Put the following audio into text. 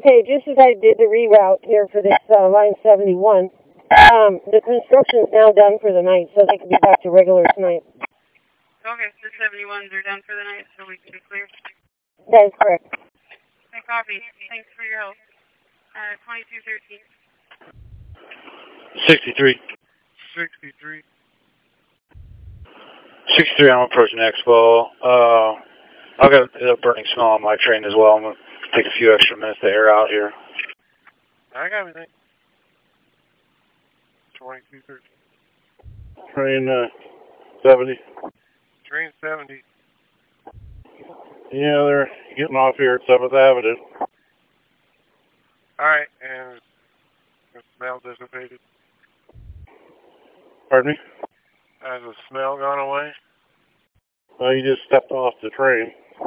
Okay, just as I did the reroute here for this line 71, the construction's now done for the night, so they can be back to regular tonight. Okay, the 71s are done for the night, so we can be clear. That is correct. Okay, copy. Thanks for your help. 2213. 63. 63. 63, I'm approaching Expo. I've got a burning smell on my train as well. I'm going to take a few extra minutes to air out here. I got everything. 2213. Train 70. Train 70. Yeah, they're getting off here at 7th Avenue. Alright, and the smell dissipated. Pardon me? Has the smell gone away? Well, you just stepped off the train.